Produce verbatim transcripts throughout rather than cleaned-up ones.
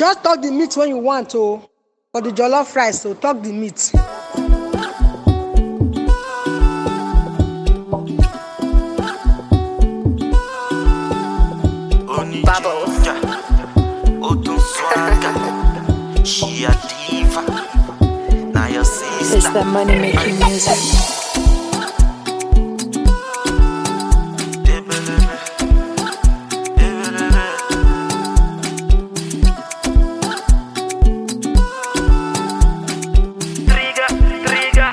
Just talk the meat when you want to. For the jollof rice, so talk the meat. Bubbles. She a diva. Now your sister. It's that money making music. Trigger, trigger.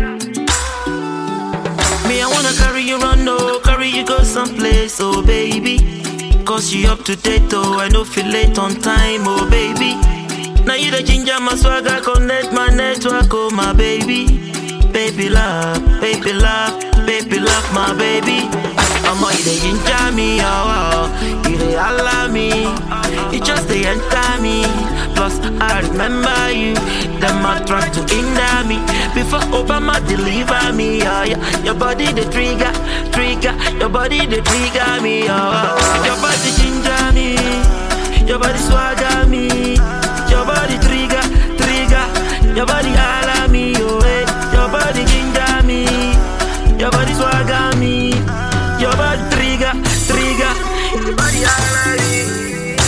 Me, I wanna carry you run, no, carry you go someplace, oh baby. Cause you up to date, oh, I know feel late on time, oh baby. Now you the ginger, my swagger, connect my network, oh my baby. Baby love, baby love, baby love, my baby. I'm all you the ginger me, oh, oh. You the allow me, you just the enter me. Plus I remember you, them I try to hinder me. Before Obama deliver me, oh yeah. Your body the trigger, trigger, your body the trigger me, oh, oh. Your body ginger me, your body swagger me. Your body trigger, trigger. Your body holla me, oh hey. Your body ginger me. Your body swagger me. Your body trigger, trigger. Your body holla me.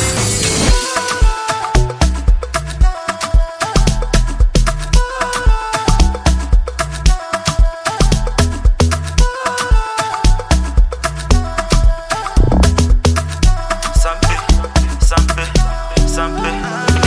Sampe, sampe, sampe.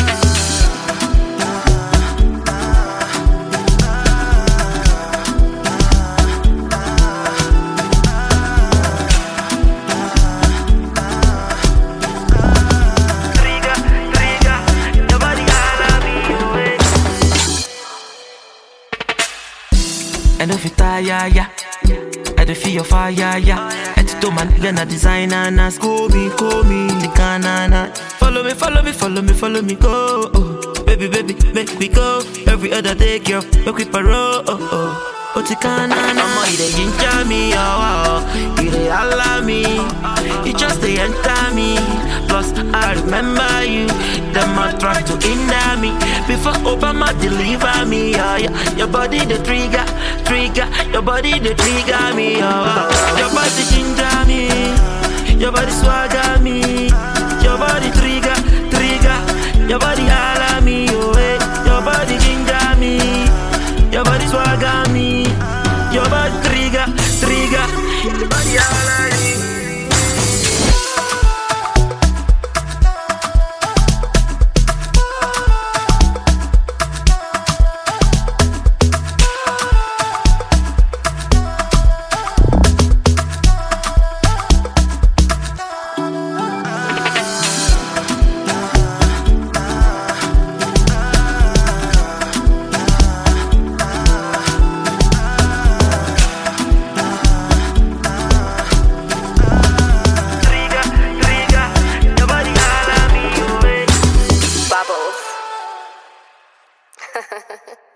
I don't feel tired, yeah. I don't feel your fire, yeah. And to do my nigga, na designer, na call me, call me, the canana. Follow me, follow me, follow me, follow me, go. Oh. Baby, baby, make we go. Every other day, girl, make we parole. Oh, oh. Oh, the canana. I'm all you the ginger me, oh, oh. You the allow me, you just the enter me. Plus I remember you, them I try to hinder me. Before Obama deliver me, oh yeah. Your body the trigger, trigger. Your body the trigger me, oh, oh. Your body ginger me, your body swagger me. Your body trigger, trigger. Your body holla me, oh hey. Your body ginger me, your body swagger me. Your body trigger, trigger. Your body holla me. Bubbles.